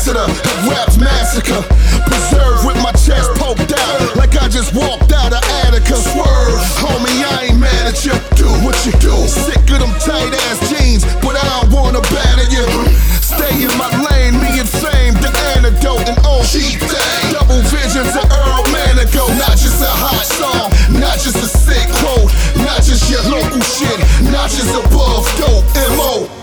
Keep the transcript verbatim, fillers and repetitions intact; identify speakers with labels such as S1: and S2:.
S1: ambassador of rap's massacre. Preserved with my chest poked out like I just walked out of Attica. Swerve, homie, I ain't mad at you. Do what you do. Sick of them tight ass jeans, but I don't wanna batter you. Stay in my lane, me and fame, the antidote and old cheap thing. Double visions of Earl Manico. Not just a hot song, not just a sick quote, not just your local shit, not just above dope M O